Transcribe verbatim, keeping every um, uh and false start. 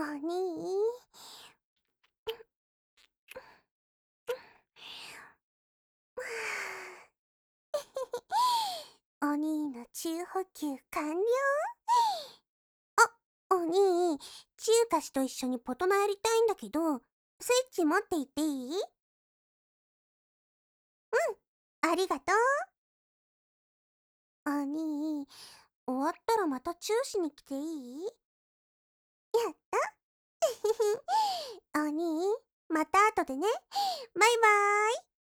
お兄。お兄の中補給完了。あ、お兄、チューたちと一緒にポトナやりたいんだけど、スイッチ持っていっていい？うん、ありがとう。お兄、終わったらまたチューしに来ていい？やった。お兄、また後でね。バイバーイ。